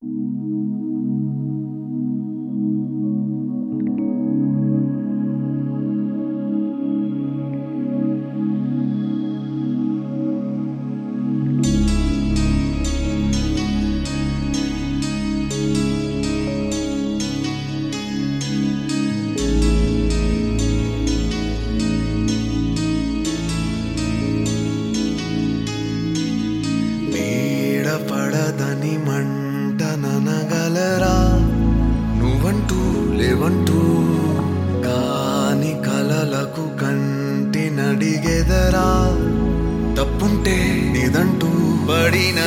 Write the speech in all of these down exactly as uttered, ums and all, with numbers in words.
పడదని మంట ననగలరా నువ్వంటూ లేవంటూ కాని కలలకు కంటి నడిగెదరా తప్పుంటే నిదంటూ పడిన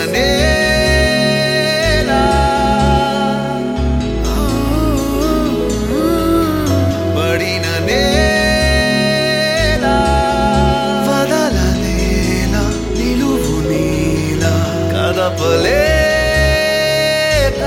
నేలా పడిన నేలా వదలలేలా నిలువు నీలా కదపలేక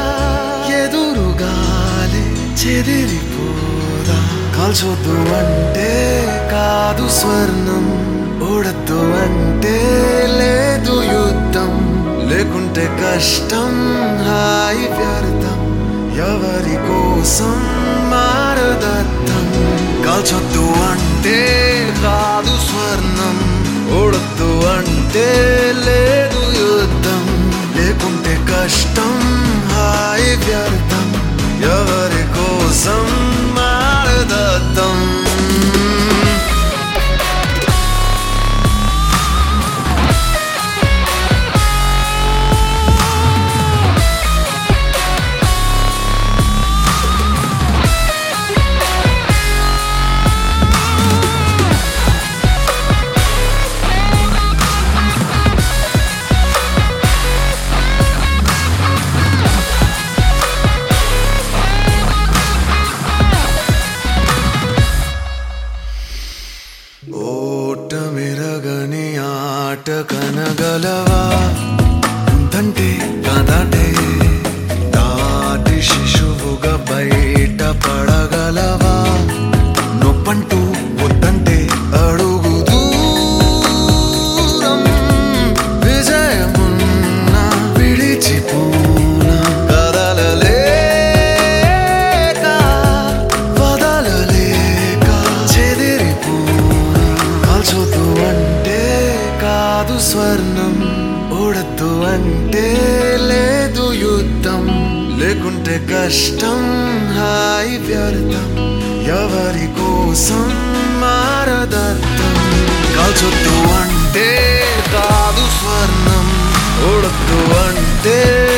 ఎదురుగాలే చెదిరిపోదా కాల్చొద్దు అంటే కాదు స్వర్ణం ఓడద్దు అంటే లేదు యుద్ధం లేకుంటే కష్టం హాయి వ్యర్థం ఎవరి కోసం మారదర్థం కాల్చొద్దు అంటే కాదు స్వర్ణం ఓడద్దు అంటే లేదు యుద్ధం లేకుంటే కష్టం హాయి వ్యర్థం ఎవరి కోసం మారదర్థం ఓటమిరగని ఆట కనగలవా ఉందంటే కదటే దాటి శిశువుగా బయట పడగలవా నొప్పంటూ వద్దంటే అడుగు దూరం విజయమున్న విడిచిపోనా కదలలేక వదలలేక చెదిరిపోనా కాల్చొద్దు అంటే కాదు స్వర్ణం ఓడద్దు అంటే లేదు యుద్ధం లేకుంటే కష్టం హాయి వ్యర్థం ఎవరి కోసం మారదర్థం కాల్చొద్దు అంటే కాదు స్వర్ణం ఓడద్దు అంటే